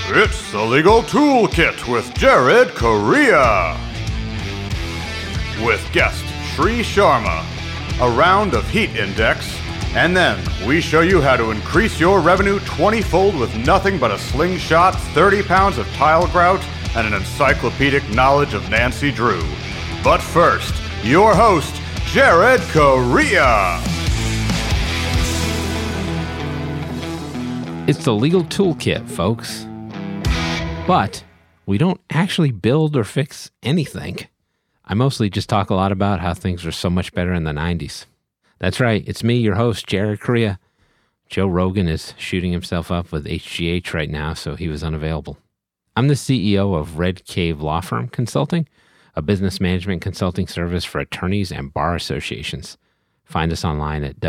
It's the Legal Toolkit with Jared Correa. With guest Sri Sharma, a round of heat index, and then we show you how to increase your revenue 20-fold with nothing but a slingshot, 30 pounds of tile grout, and an encyclopedic knowledge of Nancy Drew. But first, your host, Jared Correa. It's the Legal Toolkit, folks. But we don't actually build or fix anything. I mostly just talk a lot about how things were so much better in the 90s. That's right, it's me, your host, Jared Correa. Joe Rogan is shooting himself up with HGH right now, so he was unavailable. I'm the CEO of Red Cave Law Firm Consulting, a business management consulting service for attorneys and bar associations. Find us online at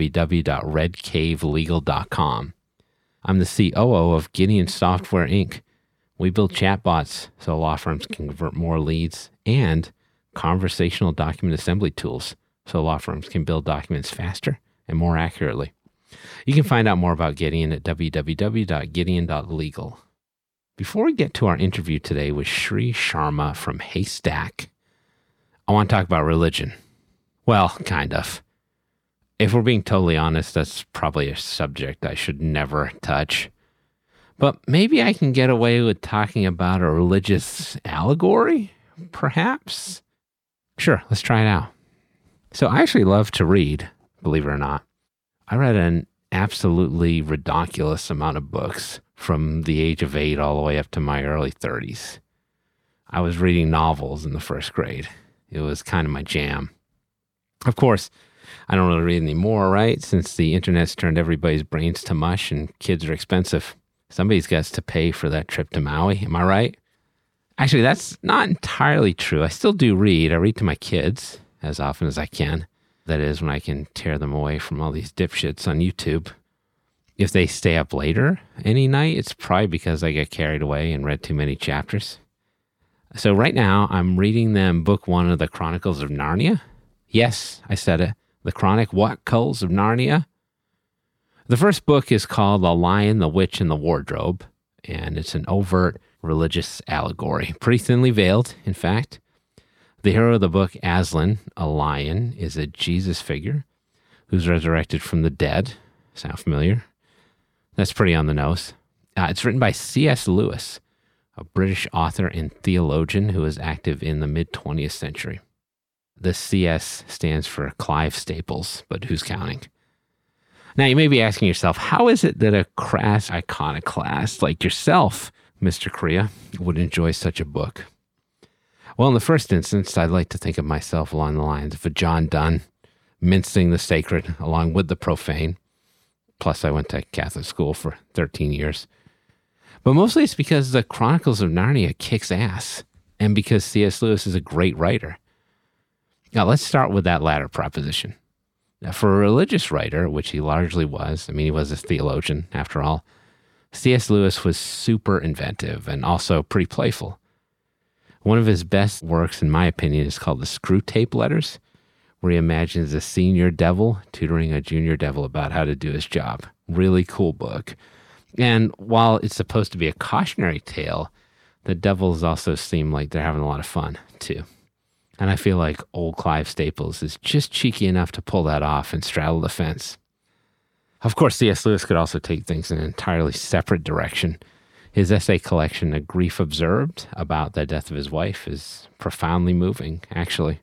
www.redcavelegal.com. I'm the COO of Gideon Software, Inc. We build chatbots so law firms can convert more leads, and conversational document assembly tools so law firms can build documents faster and more accurately. You can find out more about Gideon at www.gideon.legal. Before we get to our interview today with Sri Sharma from Haystack, I want to talk about religion. Well, kind of. If we're being totally honest, that's probably a subject I should never touch. But maybe I can get away with talking about a religious allegory, perhaps? Sure, let's try it out. So I actually love to read, believe it or not. I read an absolutely ridiculous amount of books from the age of 8 all the way up to my early 30s. I was reading novels in the first grade. It was kind of my jam. Of course, I don't really read anymore, right? Since the internet's turned everybody's brains to mush and kids are expensive. Somebody's got to pay for that trip to Maui, am I right? Actually, that's not entirely true. I still do read. I read to my kids as often as I can. That is, when I can tear them away from all these dipshits on YouTube. If they stay up later any night, it's probably because I get carried away and read too many chapters. So right now, I'm reading them book 1 of the Chronicles of Narnia. Yes, I said it. The Chronicles of Narnia. The first book is called The Lion, the Witch, and the Wardrobe, and it's an overt religious allegory. Pretty thinly veiled, in fact. The hero of the book, Aslan, a lion, is a Jesus figure who's resurrected from the dead. Sound familiar? That's pretty on the nose. It's written by C.S. Lewis, a British author and theologian who was active in the mid-20th century. The CS stands for Clive Staples, but who's counting? Now, you may be asking yourself, how is it that a crass iconoclast like yourself, Mr. Correa, would enjoy such a book? Well, in the first instance, I'd like to think of myself along the lines of a John Donne, mincing the sacred along with the profane. Plus, I went to Catholic school for 13 years. But mostly it's because the Chronicles of Narnia kicks ass, and because C.S. Lewis is a great writer. Now, let's start with that latter proposition. Now, for a religious writer, which he largely was, he was a theologian, after all, C.S. Lewis was super inventive and also pretty playful. One of his best works, in my opinion, is called The Screwtape Letters, where he imagines a senior devil tutoring a junior devil about how to do his job. Really cool book. And while it's supposed to be a cautionary tale, the devils also seem like they're having a lot of fun, too. And I feel like old Clive Staples is just cheeky enough to pull that off and straddle the fence. Of course, C.S. Lewis could also take things in an entirely separate direction. His essay collection, A Grief Observed, about the death of his wife, is profoundly moving, actually.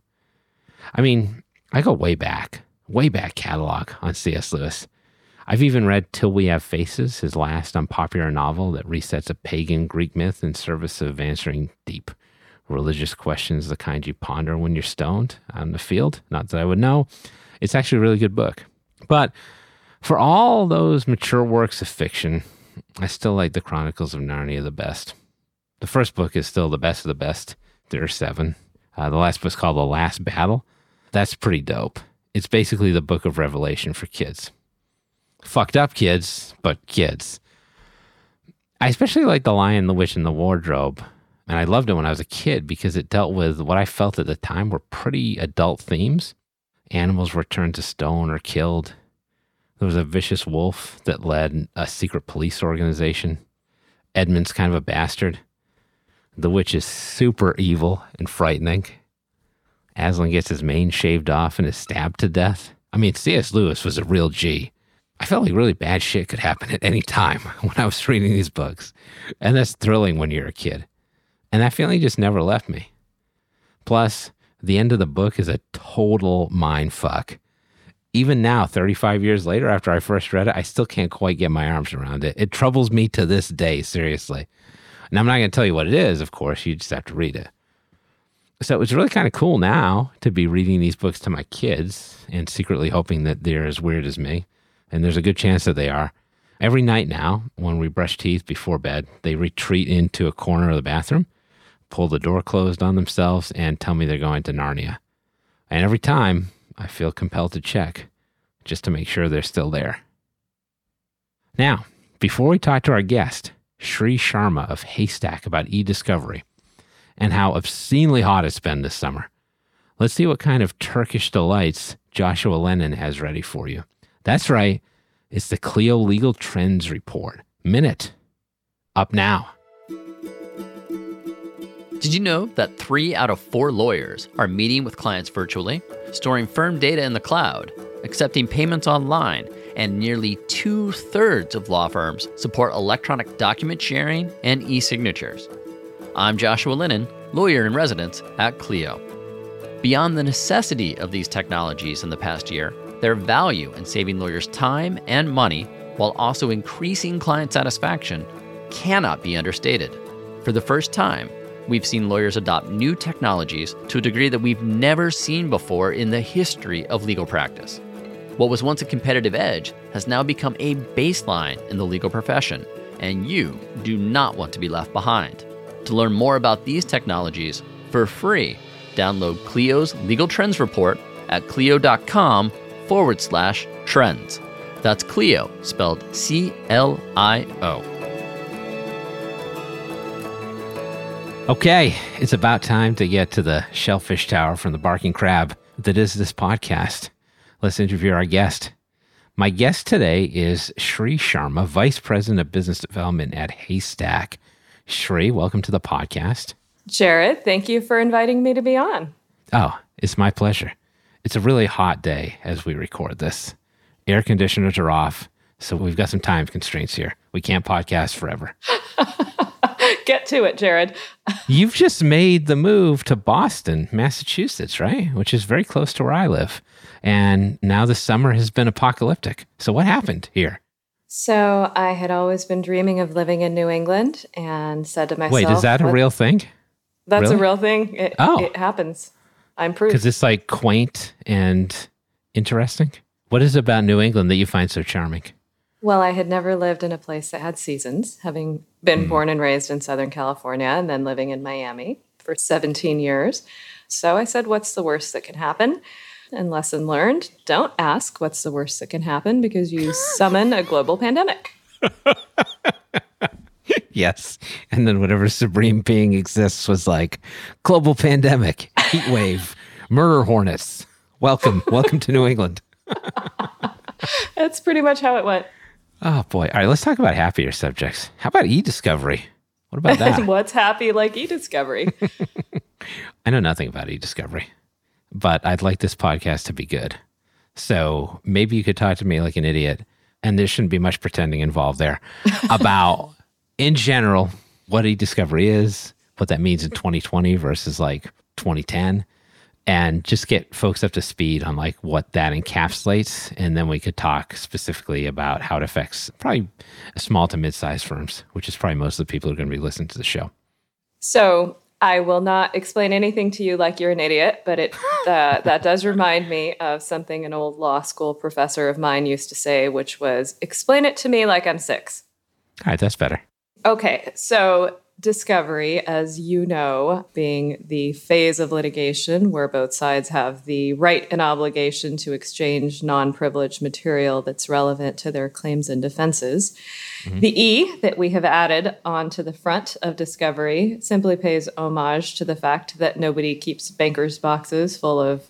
I go way back catalog on C.S. Lewis. I've even read Till We Have Faces, his last unpopular novel that resets a pagan Greek myth in service of answering deep religious questions, the kind you ponder when you're stoned out in the field. Not that I would know. It's actually a really good book. But for all those mature works of fiction, I still like the Chronicles of Narnia the best. The first book is still the best of the best. There are 7. The last book's called The Last Battle. That's pretty dope. It's basically the book of Revelation for kids. Fucked up kids, but kids. I especially like The Lion, the Witch, and the Wardrobe. And I loved it when I was a kid because it dealt with what I felt at the time were pretty adult themes. Animals were turned to stone or killed. There was a vicious wolf that led a secret police organization. Edmund's kind of a bastard. The witch is super evil and frightening. Aslan gets his mane shaved off and is stabbed to death. I mean, C.S. Lewis was a real G. I felt like really bad shit could happen at any time when I was reading these books. And that's thrilling when you're a kid. And that feeling just never left me. Plus, the end of the book is a total mind fuck. Even now, 35 years later, after I first read it, I still can't quite get my arms around it. It troubles me to this day, seriously. And I'm not going to tell you what it is, of course. You just have to read it. So it's really kind of cool now to be reading these books to my kids and secretly hoping that they're as weird as me. And there's a good chance that they are. Every night now, when we brush teeth before bed, they retreat into a corner of the bathroom, pull the door closed on themselves, and tell me they're going to Narnia. And every time, I feel compelled to check just to make sure they're still there. Now, before we talk to our guest, Sri Sharma of Haystack, about e-discovery and how obscenely hot it's been this summer, let's see what kind of Turkish delights Joshua Lennon has ready for you. That's right, it's the Clio Legal Trends Report. Minute. Up now. Did you know that 3 out of 4 lawyers are meeting with clients virtually, storing firm data in the cloud, accepting payments online, and nearly 2/3 of law firms support electronic document sharing and e-signatures? I'm Joshua Lennon, lawyer in residence at Clio. Beyond the necessity of these technologies in the past year, their value in saving lawyers time and money while also increasing client satisfaction cannot be understated. For the first time, we've seen lawyers adopt new technologies to a degree that we've never seen before in the history of legal practice. What was once a competitive edge has now become a baseline in the legal profession, and you do not want to be left behind. To learn more about these technologies for free, download Clio's Legal Trends Report at clio.com/trends. That's Clio, spelled CLIO. Okay, it's about time to get to the shellfish tower from the barking crab that is this podcast. Let's interview our guest. My guest today is Sri Sharma, Vice President of Business Development at Haystack. Sri, welcome to the podcast. Jared, thank you for inviting me to be on. Oh, it's my pleasure. It's a really hot day as we record this. Air conditioners are off, so we've got some time constraints here. We can't podcast forever. Get to it, Jared. You've just made the move to Boston, Massachusetts, right? Which is very close to where I live. And now the summer has been apocalyptic. So what happened here? So I had always been dreaming of living in New England and said to myself... Wait, is that a real thing? That's really? A real thing. It happens. I'm proof. Because it's like quaint and interesting. What is it about New England that you find so charming? Well, I had never lived in a place that had seasons, having been born and raised in Southern California and then living in Miami for 17 years. So I said, what's the worst that can happen? And lesson learned, don't ask what's the worst that can happen because you summon a global pandemic. Yes. And then whatever supreme being exists was like, global pandemic, heat wave, murder hornets. Welcome to New England. That's pretty much how it went. Oh, boy. All right, let's talk about happier subjects. How about e-discovery? What about that? What's happy like e-discovery? I know nothing about e-discovery, but I'd like this podcast to be good. So maybe you could talk to me like an idiot, and there shouldn't be much pretending involved there, about, in general, what e-discovery is, what that means in 2020 versus like 2010, and just get folks up to speed on like what that encapsulates. And then we could talk specifically about how it affects probably small to mid-sized firms, which is probably most of the people who are going to be listening to the show. So I will not explain anything to you like you're an idiot, but that does remind me of something an old law school professor of mine used to say, which was, explain it to me like I'm 6. All right, that's better. Okay, so discovery, as you know, being the phase of litigation where both sides have the right and obligation to exchange non-privileged material that's relevant to their claims and defenses. Mm-hmm. The E that we have added onto the front of discovery simply pays homage to the fact that nobody keeps bankers' boxes full of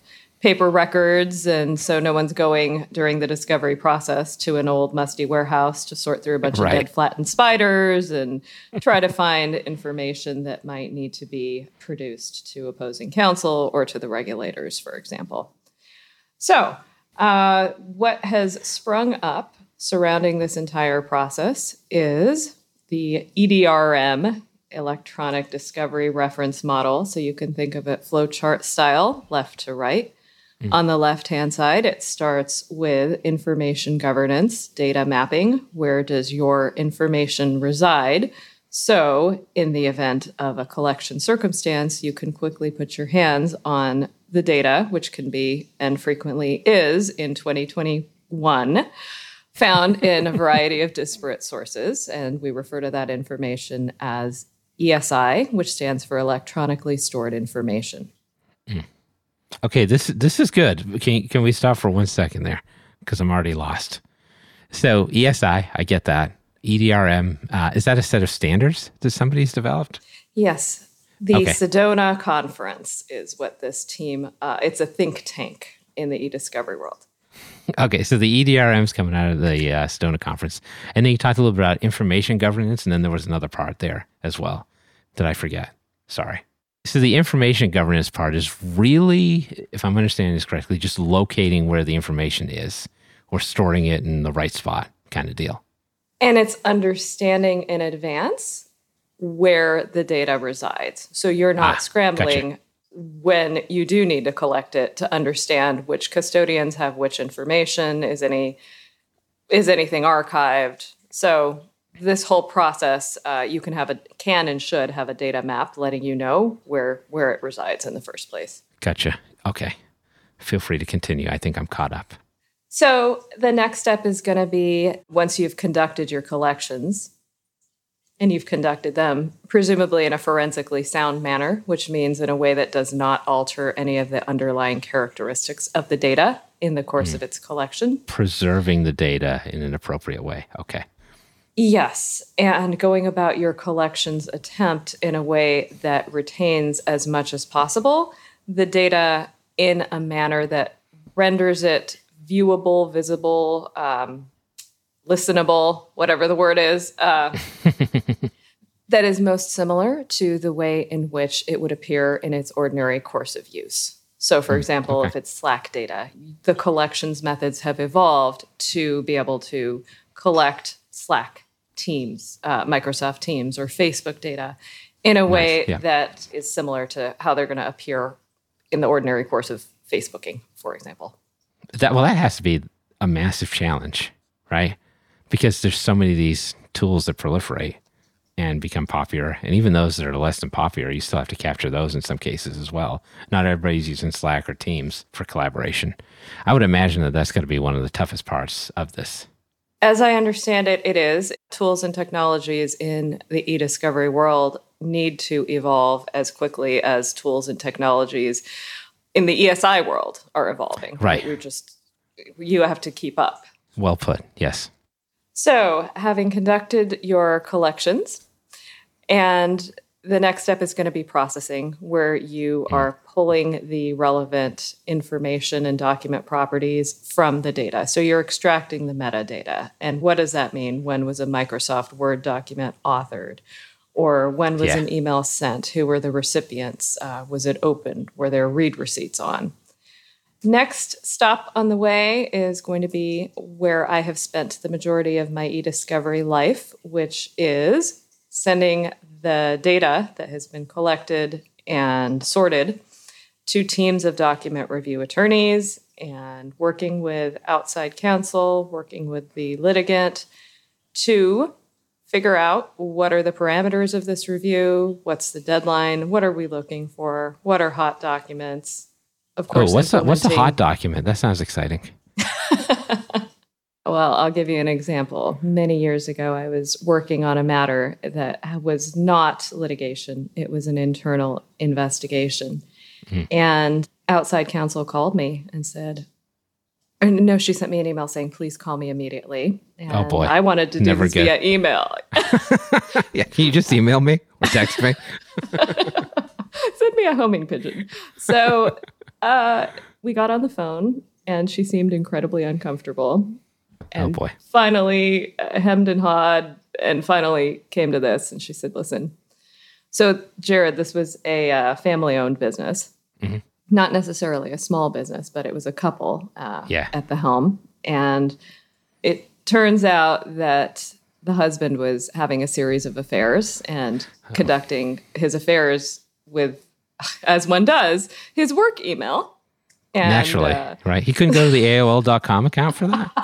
paper records, and so no one's going during the discovery process to an old musty warehouse to sort through a bunch of dead flattened spiders and try to find information that might need to be produced to opposing counsel or to the regulators, for example. So what has sprung up surrounding this entire process is the EDRM, Electronic Discovery Reference Model. So you can think of it flowchart style, left to right. On the left-hand side, it starts with information governance, data mapping. Where does your information reside? So in the event of a collection circumstance, you can quickly put your hands on the data, which can be, and frequently is in 2021, found in a variety of disparate sources. And we refer to that information as ESI, which stands for Electronically Stored Information. Okay, this is good. Can we stop for 1 second there? Because I'm already lost. So ESI, I get that. EDRM, is that a set of standards that somebody's developed? Yes. The Sedona Conference is what this team, it's a think tank in the e-discovery world. Okay, so the EDRM is coming out of the Sedona Conference. And then you talked a little bit about information governance, and then there was another part there as well. Did I forget? Sorry. So the information governance part is really, if I'm understanding this correctly, just locating where the information is or storing it in the right spot kind of deal. And it's understanding in advance where the data resides. So you're not scrambling when you do need to collect it to understand which custodians have which information, is anything archived. So this whole process, you can and should have a data map letting you know where it resides in the first place. Gotcha. Okay. Feel free to continue. I think I'm caught up. So the next step is going to be, once you've conducted your collections, and you've conducted them presumably in a forensically sound manner, which means in a way that does not alter any of the underlying characteristics of the data in the course of its collection. Preserving the data in an appropriate way. Okay. Yes, and going about your collections attempt in a way that retains as much as possible the data in a manner that renders it viewable, visible, listenable, whatever the word is, that is most similar to the way in which it would appear in its ordinary course of use. So, for example, if it's Slack data, the collections methods have evolved to be able to collect Slack Teams, Microsoft Teams, or Facebook data in a way that is similar to how they're going to appear in the ordinary course of Facebooking, for example. That has to be a massive challenge, right? Because there's so many of these tools that proliferate and become popular. And even those that are less than popular, you still have to capture those in some cases as well. Not everybody's using Slack or Teams for collaboration. I would imagine that that's going to be one of the toughest parts of this. As I understand it, it is. Tools and technologies in the e-discovery world need to evolve as quickly as tools and technologies in the ESI world are evolving. Right. You have to keep up. Well put, yes. So, having conducted your collections, and the next step is going to be processing, where you are pulling the relevant information and document properties from the data. So you're extracting the metadata. And what does that mean? When was a Microsoft Word document authored? Or when was an email sent? Who were the recipients? Was it opened? Were there read receipts on? Next stop on the way is going to be where I have spent the majority of my e-discovery life, which is sending the data that has been collected and sorted to teams of document review attorneys and working with outside counsel, working with the litigant to figure out what are the parameters of this review, what's the deadline, what are we looking for, what are hot documents. Of course, what's a hot document? That sounds exciting. Well, I'll give you an example. Many years ago, I was working on a matter that was not litigation. It was an internal investigation. And outside counsel called me and said, no, she sent me an email saying, please call me immediately. And oh, boy. I wanted to do this via email. Yeah, can you just email me or text me? Send me a homing pigeon. So We got on the phone, and she seemed incredibly uncomfortable. And Oh, boy. finally hemmed and hawed, and finally came to this. And she said, listen, so Jared, this was a family-owned business. Mhm. Not necessarily a small business, but it was a couple Yeah. at the helm. And it turns out that the husband was having a series of affairs and conducting his affairs with, as one does, his work email. And, Naturally, right? He couldn't go to the AOL.com account for that?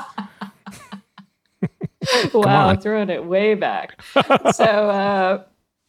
wow, on. throwing it way back. So,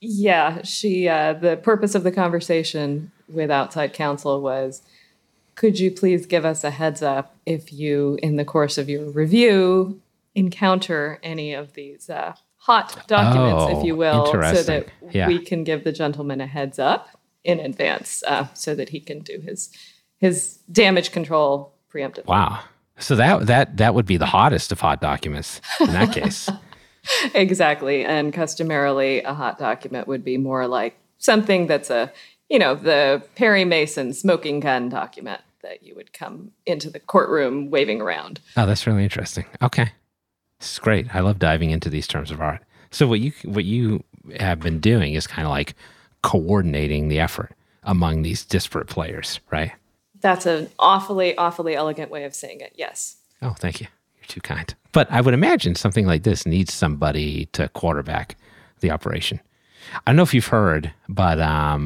the purpose of the conversation with outside counsel was, could you please give us a heads up if you, in the course of your review, encounter any of these hot documents, if you will, so interesting. that Yeah. we can give the gentleman a heads up in advance so that he can do his damage control preemptively. Wow. So that would be the hottest of hot documents in that case. Exactly. And customarily, a hot document would be more like something that's the Perry Mason smoking gun document that you would come into the courtroom waving around. Oh, that's really interesting. Okay. This is great. I love diving into these terms of art. So what you have been doing is kind of like coordinating the effort among these disparate players, right? That's an awfully, awfully elegant way of saying it. Yes. Oh, thank you. You're too kind. But I would imagine something like this needs somebody to quarterback the operation. I don't know if you've heard, but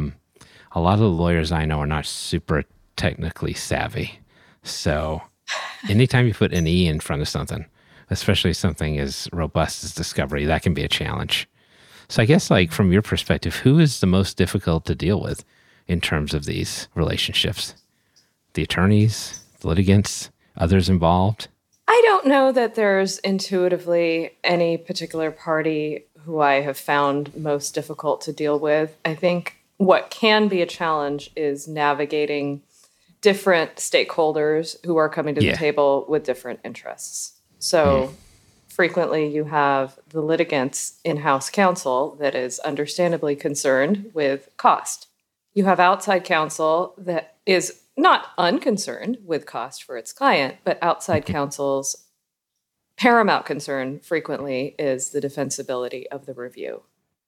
a lot of the lawyers I know are not super technically savvy. So anytime you put an E in front of something, especially something as robust as discovery, that can be a challenge. So I guess, like, from your perspective, who is the most difficult to deal with in terms of these relationships? The attorneys, the litigants, others involved? I don't know that there's intuitively any particular party who I have found most difficult to deal with. I think what can be a challenge is navigating different stakeholders who are coming to the table with different interests. So frequently you have the litigants in-house counsel that is understandably concerned with cost. You have outside counsel that is not unconcerned with cost for its client, but outside counsel's paramount concern frequently is the defensibility of the review.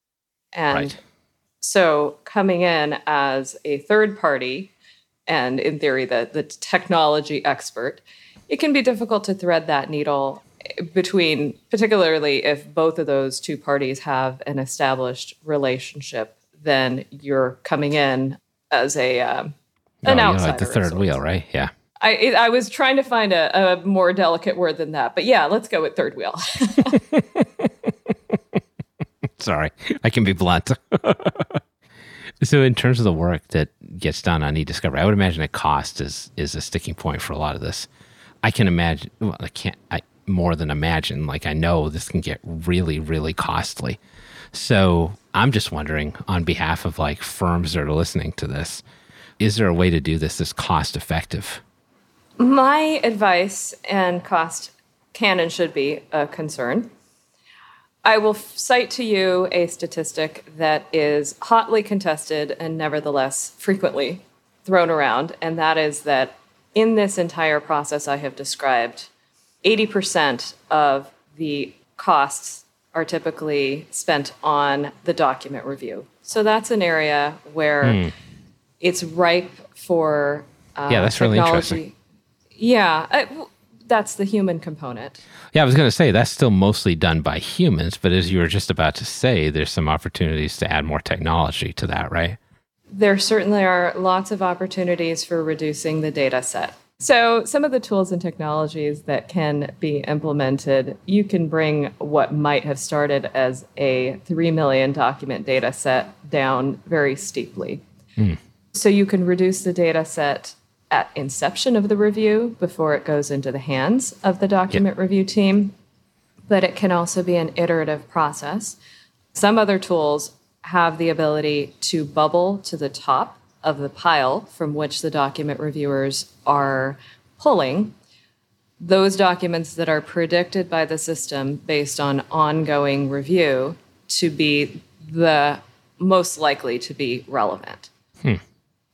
And so coming in as a third party, and in theory the technology expert, it can be difficult to thread that needle between, particularly if both of those two parties have an established relationship, then you're coming in as an outsider. Like the third wheel, right? Yeah. I was trying to find a more delicate word than that, but yeah, let's go with third wheel. Sorry, I can be blunt. So in terms of the work that gets done on e-discovery, I would imagine that cost is a sticking point for a lot of this. I can imagine, well, I more than imagine, like I know this can get really, really costly. So I'm just wondering, on behalf of like firms that are listening to this, is there a way to do this that's cost effective? My advice, and cost can and should be a concern. I will cite to you a statistic that is hotly contested and nevertheless frequently thrown around, and that is that in this entire process I have described, 80% of the costs are typically spent on the document review. So that's an area where it's ripe for that's technology. really interesting. Yeah, that's the human component. Yeah, I was going to say that's still mostly done by humans, but as you were just about to say, there's some opportunities to add more technology to that, right? There certainly are lots of opportunities for reducing the data set. So some of the tools and technologies that can be implemented, you can bring what might have started as a 3 million document data set down very steeply. So you can reduce the data set at inception of the review before it goes into the hands of the document review team, but it can also be an iterative process. Some other tools have the ability to bubble to the top of the pile from which the document reviewers are pulling those documents that are predicted by the system based on ongoing review to be the most likely to be relevant.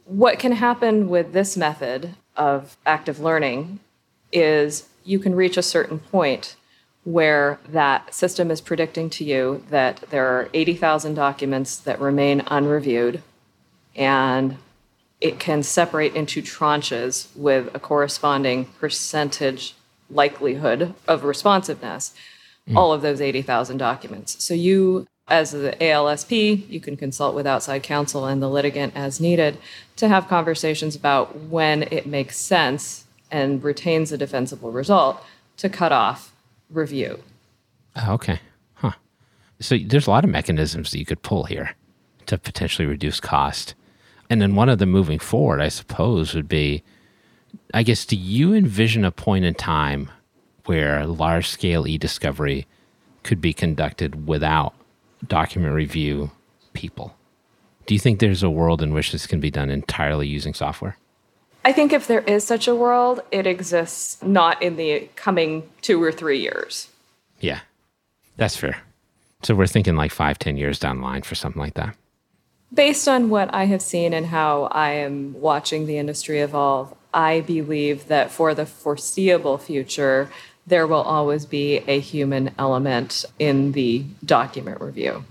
What can happen with this method of active learning is you can reach a certain point where that system is predicting to you that there are 80,000 documents that remain unreviewed, and it can separate into tranches with a corresponding percentage likelihood of responsiveness, all of those 80,000 documents. So you, as the ALSP, you can consult with outside counsel and the litigant as needed to have conversations about when it makes sense and retains a defensible result to cut off review. Oh, okay. Huh. So there's a lot of mechanisms that you could pull here to potentially reduce cost. And then one of them moving forward, I suppose, would be, I guess, do you envision a point in time where large-scale e-discovery could be conducted without document review people? Do you think there's a world in which this can be done entirely using software? I think if there is such a world, it exists not in the coming 2 or 3 years. Yeah, that's fair. So we're thinking like 5-10 years down the line for something like that. Based on what I have seen and how I am watching the industry evolve, I believe that for the foreseeable future, there will always be a human element in the document review.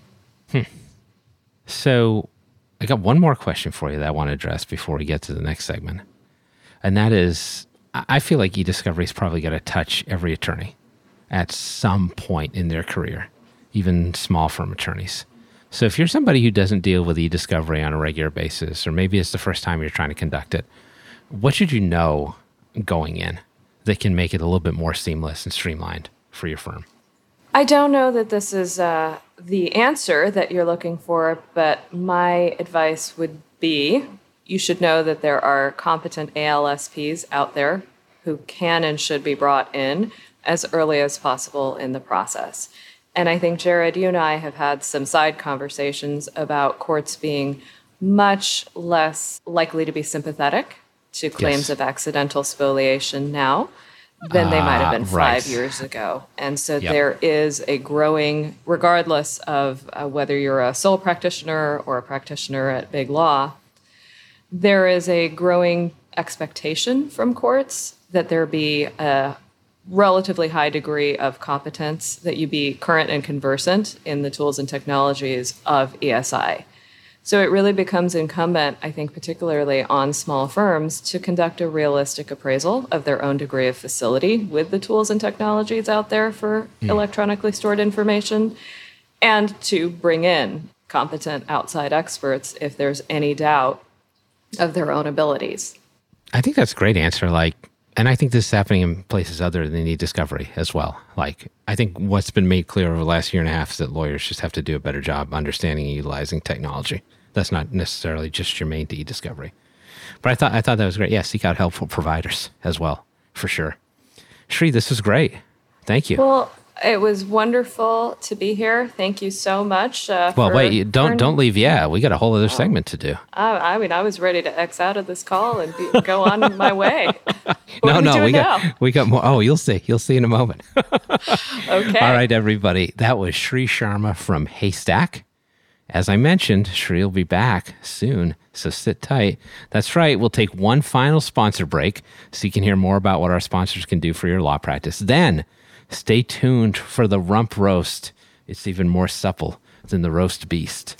So I got one more question for you that I want to address before we get to the next segment. And that is, I feel like e-discovery is probably going to touch every attorney at some point in their career, even small firm attorneys. So if you're somebody who doesn't deal with e-discovery on a regular basis, or maybe it's the first time you're trying to conduct it, what should you know going in that can make it a little bit more seamless and streamlined for your firm? I don't know that this is the answer that you're looking for, but my advice would be you should know that there are competent ALSPs out there who can and should be brought in as early as possible in the process. And I think, Jared, you and I have had some side conversations about courts being much less likely to be sympathetic to claims of accidental spoliation now than they might have been 5 years ago. And so there is a growing, regardless of whether you're a sole practitioner or a practitioner at big law, there is a growing expectation from courts that there be a relatively high degree of competence, that you be current and conversant in the tools and technologies of ESI. So it really becomes incumbent, I think, particularly on small firms, to conduct a realistic appraisal of their own degree of facility with the tools and technologies out there for electronically stored information, and to bring in competent outside experts if there's any doubt of their own abilities. I think that's a great answer. And I think this is happening in places other than e-discovery as well. I think what's been made clear over the last year and a half is that lawyers just have to do a better job understanding and utilizing technology. That's not necessarily just germane to e-discovery. But I thought that was great. Yeah, seek out helpful providers as well, for sure. Sri, this was great. Thank you. Well, it was wonderful to be here. Thank you so much. Wait, don't leave. Yeah, we got a whole other segment to do. I was ready to X out of this call and go on my way. We got more. Oh, you'll see in a moment. Okay. All right, everybody. That was Sri Sharma from Haystack. As I mentioned, Sri will be back soon, so sit tight. That's right. We'll take one final sponsor break so you can hear more about what our sponsors can do for your law practice. Then stay tuned for the rump roast. It's even more supple than the roast beast.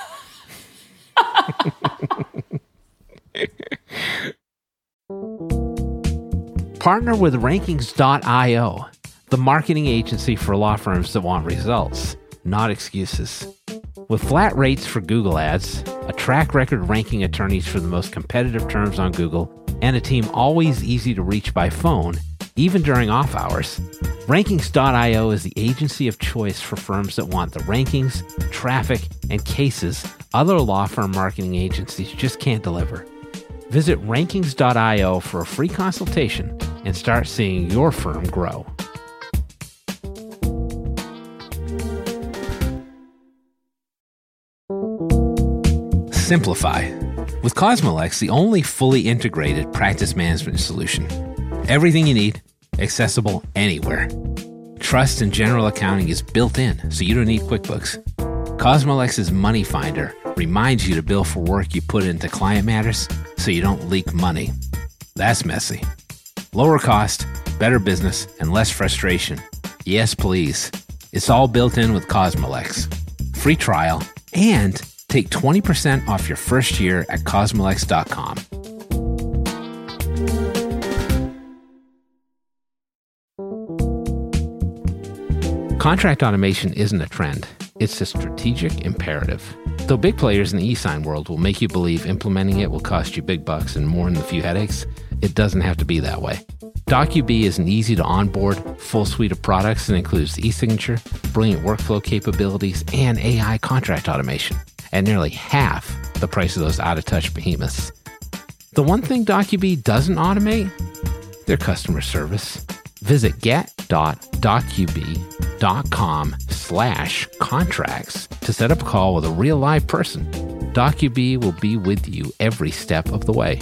Partner with Rankings.io, the marketing agency for law firms that want results, not excuses. With flat rates for Google ads, a track record ranking attorneys for the most competitive terms on Google, and a team always easy to reach by phone, even during off hours, Rankings.io is the agency of choice for firms that want the rankings, traffic, and cases other law firm marketing agencies just can't deliver. Visit Rankings.io for a free consultation and start seeing your firm grow. Simplify. With Cosmolex, the only fully integrated practice management solution. Everything you need, accessible anywhere. Trust and general accounting is built in, so you don't need QuickBooks. Cosmolex's Money Finder reminds you to bill for work you put into Client Matters so you don't leak money. That's messy. Lower cost, better business, and less frustration. Yes, please. It's all built in with Cosmolex. Free trial and take 20% off your first year at Cosmolex.com. Contract automation isn't a trend. It's a strategic imperative. Though big players in the e-sign world will make you believe implementing it will cost you big bucks and more than a few headaches, it doesn't have to be that way. DocuBee is an easy-to-onboard, full suite of products that includes e-signature, brilliant workflow capabilities, and AI contract automation at nearly half the price of those out-of-touch behemoths. The one thing DocuBee doesn't automate? Their customer service. Visit get.docubee.com/contracts to set up a call with a real live person. DocuBee will be with you every step of the way.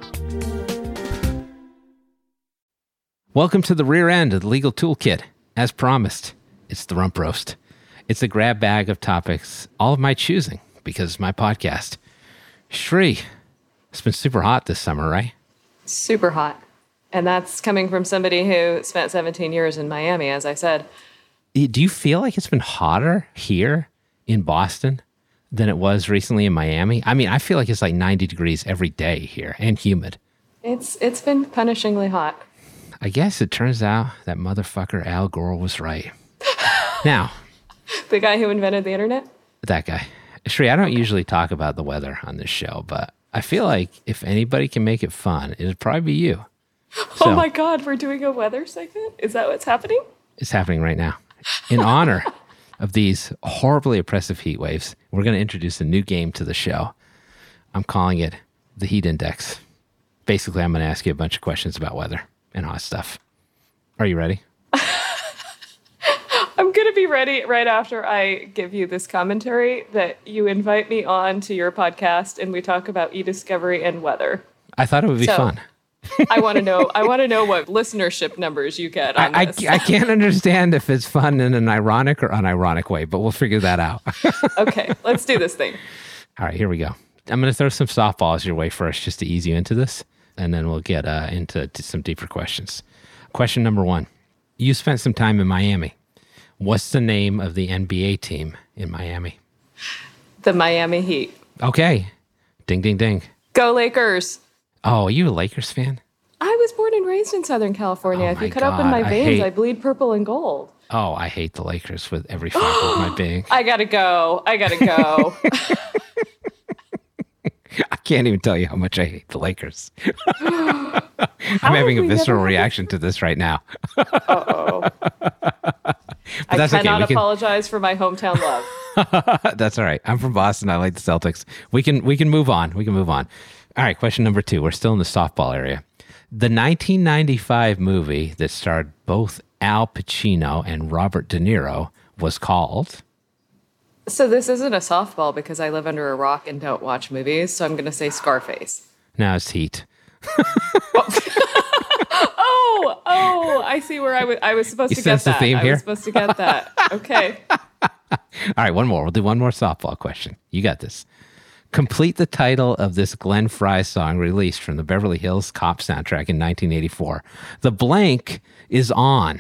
Welcome to the rear end of the Legal Toolkit. As promised, it's the Rump Roast. It's a grab bag of topics, all of my choosing, because it's my podcast. Shri, it's been super hot this summer, right? Super hot. And that's coming from somebody who spent 17 years in Miami, as I said. Do you feel like it's been hotter here in Boston than it was recently in Miami? I mean, I feel like it's like 90 degrees every day here and humid. It's been punishingly hot. I guess it turns out that motherfucker Al Gore was right. Now, the guy who invented the internet? That guy. Shri, I don't usually talk about the weather on this show, but I feel like if anybody can make it fun, it'd probably be you. So, oh my God, we're doing a weather segment? Is that what's happening? It's happening right now. In honor of these horribly oppressive heat waves, we're going to introduce a new game to the show. I'm calling it the Heat Index. Basically, I'm going to ask you a bunch of questions about weather and hot stuff. Are you ready? I'm going to be ready right after I give you this commentary that you invite me on to your podcast and we talk about e-discovery and weather. I thought it would be fun. I want to know what listenership numbers you get on this. I can't understand if it's fun in an ironic or unironic way, but we'll figure that out. Okay, let's do this thing. All right, here we go. I'm going to throw some softballs your way first just to ease you into this, and then we'll get into some deeper questions. Question number 1. You spent some time in Miami. What's the name of the NBA team in Miami? The Miami Heat. Okay. Ding, ding, ding. Go Lakers. Oh, are you a Lakers fan? I was born and raised in Southern California. If you cut open my veins, I bleed purple and gold. Oh, I hate the Lakers with every fiber of my being. I gotta go. I can't even tell you how much I hate the Lakers. I'm having a visceral reaction to this right now. Uh-oh. I cannot apologize for my hometown love. That's all right. I'm from Boston. I like the Celtics. We can move on. All right, question number 2. We're still in the softball area. The 1995 movie that starred both Al Pacino and Robert De Niro was called... So this isn't a softball because I live under a rock and don't watch movies, so I'm going to say Scarface. No, it's Heat. Oh, I see where I was supposed to get that. I was supposed to get that. Okay. All right, one more. We'll do one more softball question. You got this. Complete the title of this Glenn Frey song released from the Beverly Hills Cop soundtrack in 1984. The blank is on.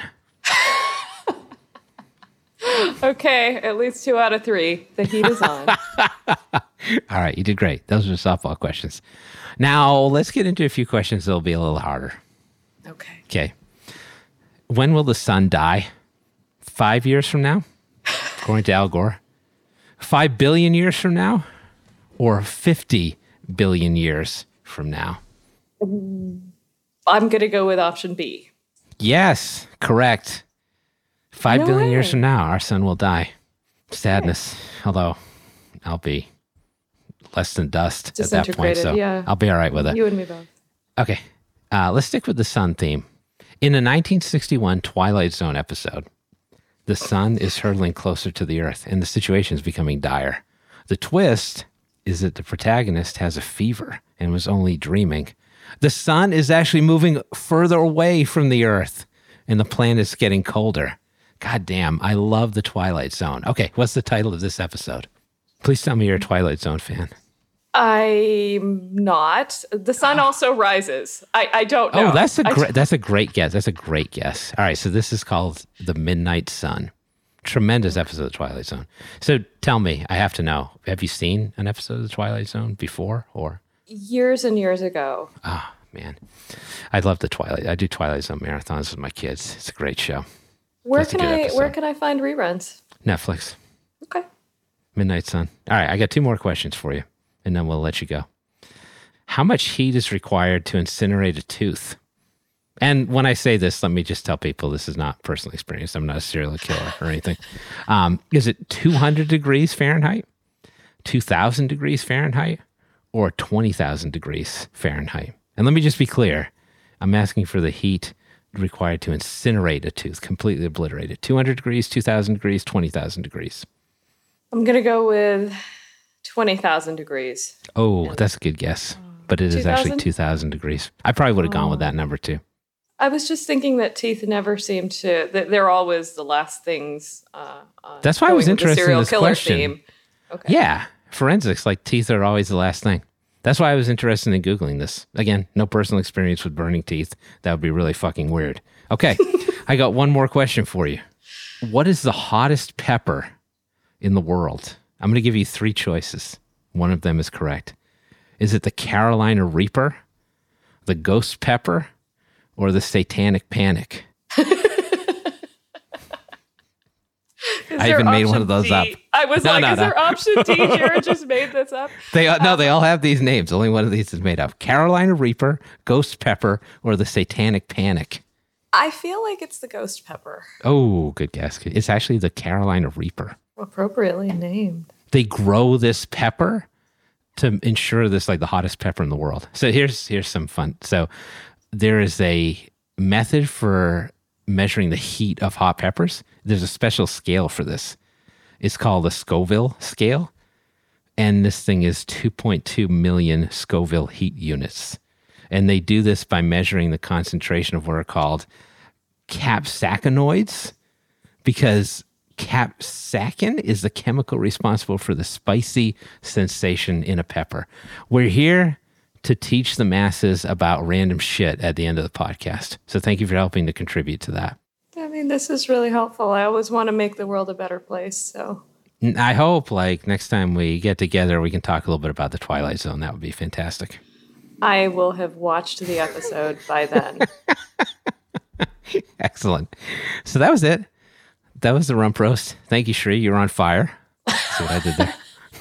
Okay, at least 2 out of 3. The heat is on. All right, you did great. Those are softball questions. Now, let's get into a few questions that'll be a little harder. Okay. When will the sun die? 5 years from now, according to Al Gore? 5 billion years from now? Or 50 billion years from now? I'm going to go with option B. Yes, correct. 5 billion years from now, our sun will die. Sadness. Although I'll be less than dust at that point, so I'll be all right with it. You and me both. Okay, let's stick with the sun theme. In a 1961 Twilight Zone episode, the sun is hurtling closer to the earth, and the situation is becoming dire. The twist is that the protagonist has a fever and was only dreaming. The sun is actually moving further away from the earth, and the planet is getting colder. God damn, I love the Twilight Zone. Okay, what's the title of this episode? Please tell me you're a Twilight Zone fan. I'm not. The sun also rises. I don't know. Oh, that's a great guess. That's a great guess. All right, so this is called The Midnight Sun. Tremendous episode of Twilight Zone. So tell me, I have to know, have you seen an episode of The Twilight Zone before or? Years and years ago. Oh, man. I love the Twilight. I do Twilight Zone marathons with my kids. It's a great show. Where can I find reruns? Netflix. Okay. Midnight Sun. All right, I got 2 more questions for you, and then we'll let you go. How much heat is required to incinerate a tooth? And when I say this, let me just tell people this is not personal experience. I'm not a serial killer or anything. Is it 200 degrees Fahrenheit, 2,000 degrees Fahrenheit, or 20,000 degrees Fahrenheit? And let me just be clear. I'm asking for the heat required to incinerate a tooth, completely obliterate it. 200 degrees, 2,000 degrees, 20,000 degrees. I'm going to go with 20,000 degrees. Oh, that's a good guess. But it is actually 2,000 degrees. I probably would have gone with that number too. I was just thinking that teeth never seem to, they're always the last things. That's why I was interested in this question. Theme. Okay. Yeah, forensics, like teeth are always the last thing. That's why I was interested in Googling this. Again, no personal experience with burning teeth. That would be really fucking weird. Okay, I got one more question for you. What is the hottest pepper in the world? I'm going to give you 3 choices. One of them is correct. Is it the Carolina Reaper, the Ghost Pepper, or the Satanic Panic? I even made one of those up. I was is there option D? Jared just made this up? They all have these names. Only one of these is made up. Carolina Reaper, Ghost Pepper, or the Satanic Panic. I feel like it's the Ghost Pepper. Oh, good guess. It's actually the Carolina Reaper. Appropriately named. They grow this pepper to ensure this like the hottest pepper in the world. So here's some fun. So there is a method for measuring the heat of hot peppers. There's a special scale for this. It's called the Scoville scale. And this thing is 2.2 million Scoville heat units. And they do this by measuring the concentration of what are called capsaicinoids, because capsaicin is the chemical responsible for the spicy sensation in a pepper. We're here to teach the masses about random shit at the end of the podcast. So thank you for helping to contribute to that. I mean, this is really helpful. I always want to make the world a better place. So I hope like next time we get together, we can talk a little bit about the Twilight Zone. That would be fantastic. I will have watched the episode by then. Excellent. So that was it. That was the Rump Roast. Thank you, Shri. You were on fire. See what I did there?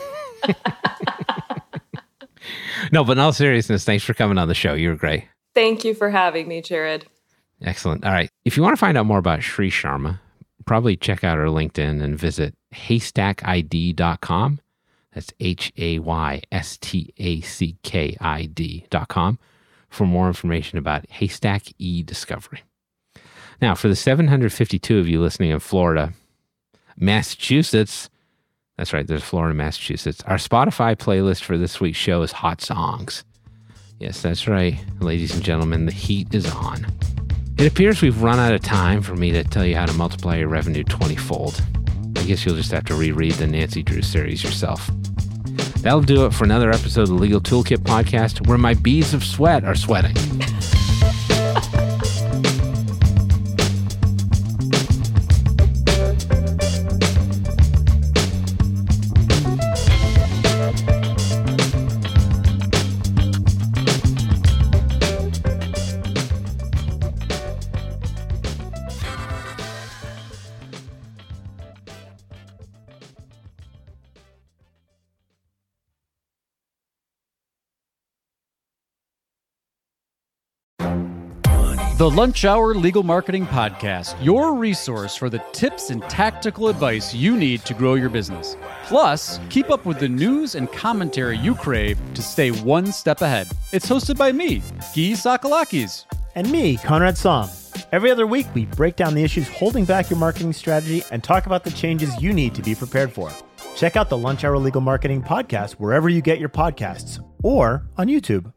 No, but in all seriousness, thanks for coming on the show. You were great. Thank you for having me, Jared. Excellent. All right. If you want to find out more about Shri Sharma, probably check out her LinkedIn and visit haystackid.com. That's haystackid.com for more information about Haystack e-discovery. Now, for the 752 of you listening in Florida, Massachusetts, that's right, there's Florida, Massachusetts. Our Spotify playlist for this week's show is Hot Songs. Yes, that's right, ladies and gentlemen, the heat is on. It appears we've run out of time for me to tell you how to multiply your revenue 20-fold. I guess you'll just have to reread the Nancy Drew series yourself. That'll do it for another episode of the Legal Toolkit podcast, where my beads of sweat are sweating. The Lunch Hour Legal Marketing Podcast, your resource for the tips and tactical advice you need to grow your business. Plus, keep up with the news and commentary you crave to stay one step ahead. It's hosted by me, Guy Sakalakis. And me, Conrad Somm. Every other week, we break down the issues holding back your marketing strategy and talk about the changes you need to be prepared for. Check out the Lunch Hour Legal Marketing Podcast wherever you get your podcasts or on YouTube.